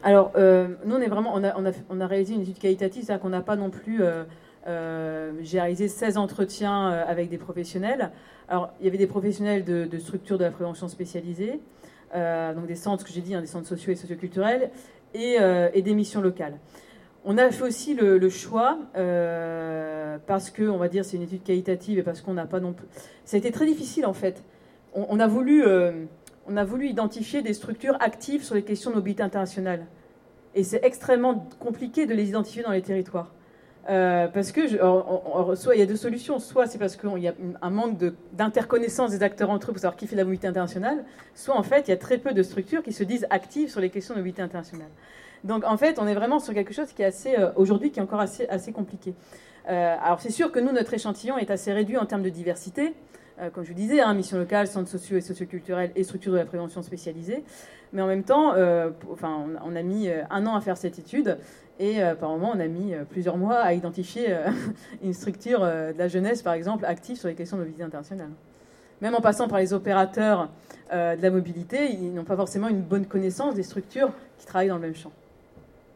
Alors, nous, on a réalisé une étude qualitative, c'est-à-dire qu'on n'a pas non plus... j'ai réalisé 16 entretiens avec des professionnels. Alors, il y avait des professionnels de structures de la prévention spécialisée, donc des centres, ce que j'ai dit, des centres sociaux et socioculturels, et des missions locales. On a fait aussi le choix, parce que, on va dire, c'est une étude qualitative et parce qu'on n'a pas non plus... Ça a été très difficile, en fait. On a voulu identifier des structures actives sur les questions de mobilité internationale. Et c'est extrêmement compliqué de les identifier dans les territoires. Parce que soit il y a deux solutions, soit c'est parce qu'il y a un manque d'interconnaissance des acteurs entre eux pour savoir qui fait la mobilité internationale, soit en fait il y a très peu de structures qui se disent actives sur les questions de mobilité internationale. Donc en fait on est vraiment sur quelque chose qui est assez, aujourd'hui, qui est encore assez compliqué. Alors c'est sûr que nous, notre échantillon est assez réduit en termes de diversité. Comme je vous disais, mission locale, centres sociaux et socioculturels et structures de la prévention spécialisée. Mais en même temps, on a mis 1 an à faire cette étude et par moment, on a mis plusieurs mois à identifier une structure de la jeunesse, par exemple, active sur les questions de mobilité internationale. Même en passant par les opérateurs de la mobilité, ils n'ont pas forcément une bonne connaissance des structures qui travaillent dans le même champ.